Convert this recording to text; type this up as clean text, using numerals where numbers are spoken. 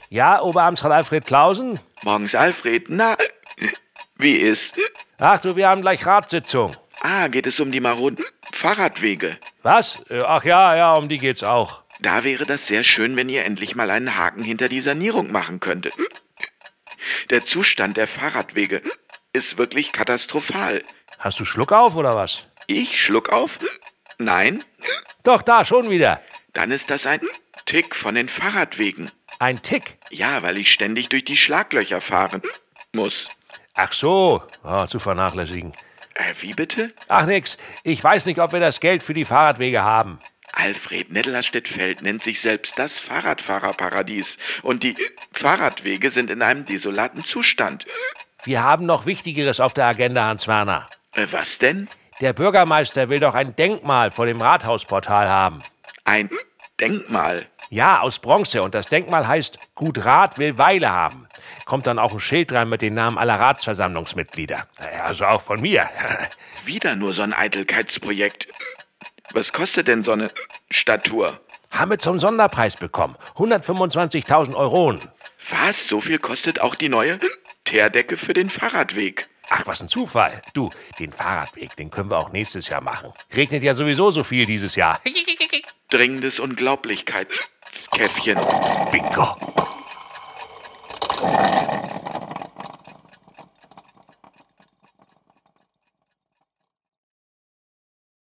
Ja, Oberamtsrat Alfred Clausen? Morgens, Alfred. Na, wie ist? Ach du, wir haben gleich Ratssitzung. Ah, geht es um die maroden Fahrradwege? Was? Ach ja, um die geht's auch. Da wäre das sehr schön, wenn ihr endlich mal einen Haken hinter die Sanierung machen könntet. Der Zustand der Fahrradwege ist wirklich katastrophal. Hast du Schluck auf oder was? Ich schluck auf? Nein? Doch, da, schon wieder. Dann ist das ein Tick von den Fahrradwegen. Ein Tick? Ja, weil ich ständig durch die Schlaglöcher fahren muss. Ach so, zu vernachlässigen. Wie bitte? Ach nix, ich weiß nicht, ob wir das Geld für die Fahrradwege haben. Alfred Nettelerstedt-Feld nennt sich selbst das Fahrradfahrerparadies. Und die Fahrradwege sind in einem desolaten Zustand. Wir haben noch Wichtigeres auf der Agenda, Hans Werner. Was denn? Der Bürgermeister will doch ein Denkmal vor dem Rathausportal haben. Ein Denkmal? Ja, aus Bronze. Und das Denkmal heißt Gut Rat will Weile haben. Kommt dann auch ein Schild dran mit den Namen aller Ratsversammlungsmitglieder. Also auch von mir. Wieder nur so ein Eitelkeitsprojekt. Was kostet denn so eine Statur? Haben wir zum Sonderpreis bekommen. 125.000 Euronen. Was? So viel kostet auch die neue Teerdecke für den Fahrradweg? Ach, was ein Zufall. Du, den Fahrradweg, den können wir auch nächstes Jahr machen. Regnet ja sowieso so viel dieses Jahr. Dringendes Unglaublichkeitskäffchen. Bingo.